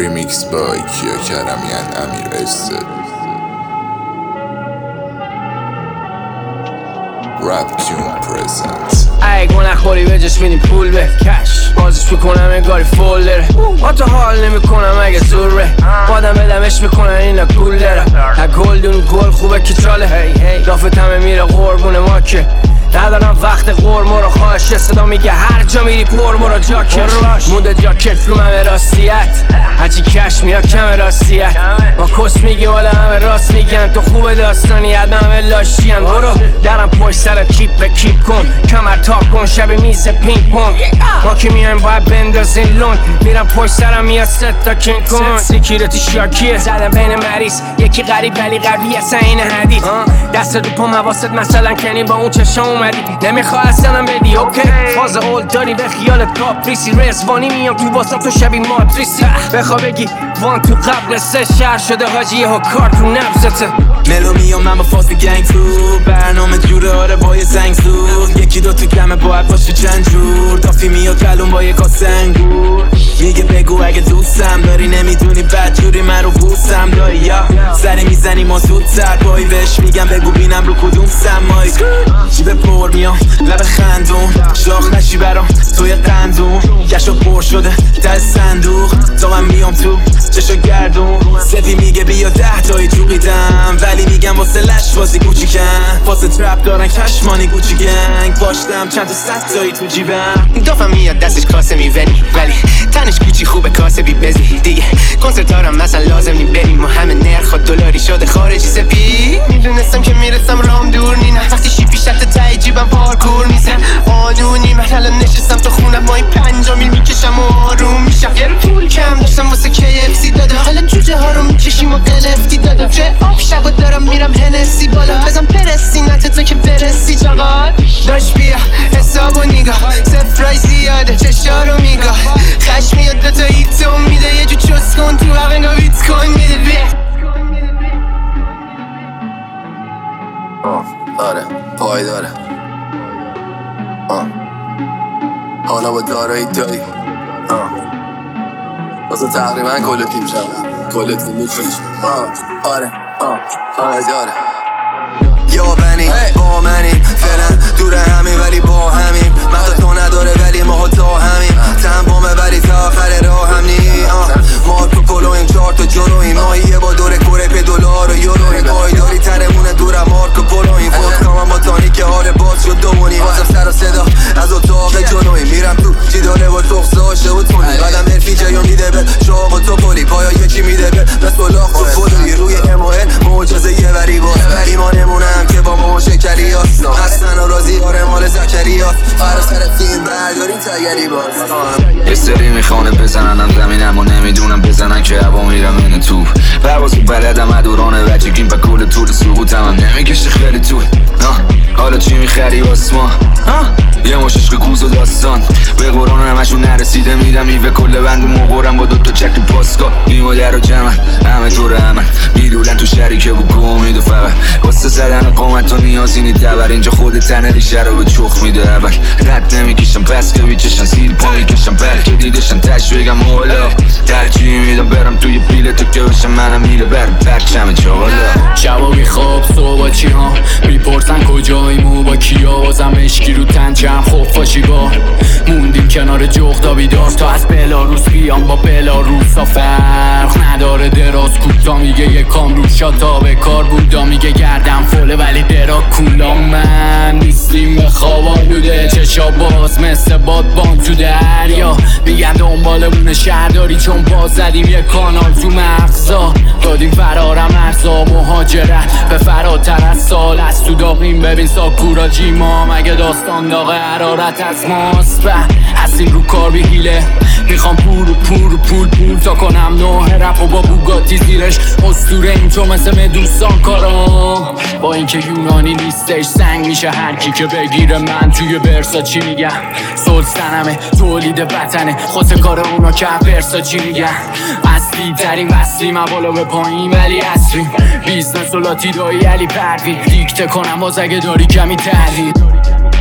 ریمیکس بای کیا کرمیان امیر اسد رپ تیون پرزنت اگه نخوری به جش میدیم پول به کش بازش میکنم انگاری فولدره با تو حال نمیکنم اگه زوره بادم بدمش میکنن اینا گول داره ها گلدون گل خوبه که چاله دافت همه میره قربون ما که ندارم وقت قرمو رو خواهش صدا میگه هر جا میری قرمو رو جاکت مونده جاکت رو همه راستیت هرچی کش میاد کم راستیت با کس میگی والا همه راست میگن تو خوب داستانی همه لاشیان برو درم پشت سر کیپ به کیپ کن کمر تاک کن شب میز پینگ پونگ ما که میایم باید بندازین لون میرم پشت سرم میاد ست تا کینگ کن سیکیرتی شاکیه زدم بین مریض یکی غریب ولی قوی اصلا این حدید دست رو پا مواسط مثلا کنی با اون چشم اومدی نمیخواه اصلا بدی اوکی فاز اول داری به خیالت کاپریسی رزوانی میام تو واسم تو شبی ماتریسی بخوا بگی وان تو قبل سه شهر شده حاجی یه ها کار تو نبزته ملو میام من با فاز گنگ تو برنامه جوره آره با یه زنگ زور یکی دو تو کمه باید باشه چند جور تافی میاد کلون با یه کاس انگور میگه بگو اگه دوستم داری نمیدونی بدجوری من رو بوسم دایی یا سری میزنی ما زودتر پایی بهش میگم بگو بینم رو کدوم سمایی جیب پر میام لب خندون شاخ نشی برام توی قندون گشو پر شده در صندوق تا من میام تو چشو گردون سفی میگه بیا 10 تایی جوقیدم ولی میگم واسه لش بازی کوچیکن واسه ترپ دارن کشمانی گوچی گنگ باشتم چند تا 100 تایی تو جیبم دافم میاد دستش کاسه میونی ولی تنش کوچی خوبه کاسه بی بزی دیگه کنسرت دارم مثلا لازم نی بریم و همه نرخ دلاری شده خارجی سپی میدونستم که میرسم رام دور نینه وقتی شیپی شرط تایی جیبم پارکور میزن قانونی من الان نشستم تو خونم مای 5 میل میکشم و آروم میشم یه پول کم داشتم واسه KFC داده حالا جوجه ها رو میکشیم و قلفتی داده چه آب شب دارم میرم هنسی بالا بزن پرسی نته تو که برسی چقدر داشت بیا حساب و نگاه سفرای زیاده چشا رو میگاه خش میاد دوتا ایتون میده یه جو چوز کن تو هونگا ویت کن میده بیا آره پای داره حالا با دارایی دایی واسه تقریبا کل تیم شدم کل تیم میکنش آره داره یا بنی با منیم فعلا دور همین ولی با همین مقدر تو نداره ولی ما تا همین تنبامه ولی تا آخر راه هم نی ما تو کلویم 4 تا جلویم ماهیه با دور کوره پی دلار و یورویم پایداری ترمونه دورم مارک و کلویم فوت من با تانی که حال باز شد دوونی بازم سر و صدا از اتاق جلویم میرم تو جیداله با تخصاشه و تونی بعدم حرفی جایو میده به شاق و تو پلی پایا یکی میده به بس بلاخ و فلوی روی امائل معجزه یه وری باز ولی ما نمونم که با ما شکری هست حسن و رازی آره مال زکری هست فرا سر فیلم برداریم تگری باز یه سری میخوانه بزننم زمینم و نمیدونم بزنن که هوا میرم اینه تو پروازو بلدم ادورانه بچگیم و کل طول سقوطم هم نمیکشه خیلی طول حالا چی میخری واسه ما یه مش عشق کوز و داستان به قرآن همشون نرسیده میدم میوه کل بند و مقرم با دوتا چک تو پاسکا نیمه در و جمعن همه طور همن میدولن تو شریکه و امید و فقط واسه زدن قامت تو نیازی نی دبر اینجا خود تنه ریشه رو به چخ میده اول رد نمیکشم پس که بیچشن سیر پا میکشم بلکه دیدشن تش بگم حالا ترجیح میدم برم توی پیل تو که بشم منم میره برم پرچم چالا شبا میخواب صبح چی ها میپرسن کجاییم و با کیا بازم اشکی رو تن جمع خوب خوشی با موندیم کنار جغدا بیدار تا از بلاروس بیام با بلاروسا فرق نداره دراز کوتا میگه یه کام رو شاتا به کار بودا میگه گردم فوله ولی درا کولا من نیستیم به خواب آلوده چشا باز مثل بادبان تو دریا میگن دنبالمون شهرداری چون باز زدیم یه کانال تو مغزا دادیم فرارم ارزا مهاجرت به فراتر از سال از تو داغیم ببین ساکورا جیما مگه داستان داغه حرارت از ماست هستیم رو کار بی حیله میخوام پول تا کنم نوه رپ و با بوگاتی زیرش اسطوره این چون مثل مدوسان کارم با اینکه یونانی نیستش سنگ میشه هر کی که بگیره من توی برسا چی میگم سلطنمه تولید وطنه خود کار اونا که برسا چی میگم اصلی ترین وصلی من بالا به پایین ولی اصریم بیزنس و لاتی دایی علی پروین دیکته کنم باز اگه داری کمی تحریر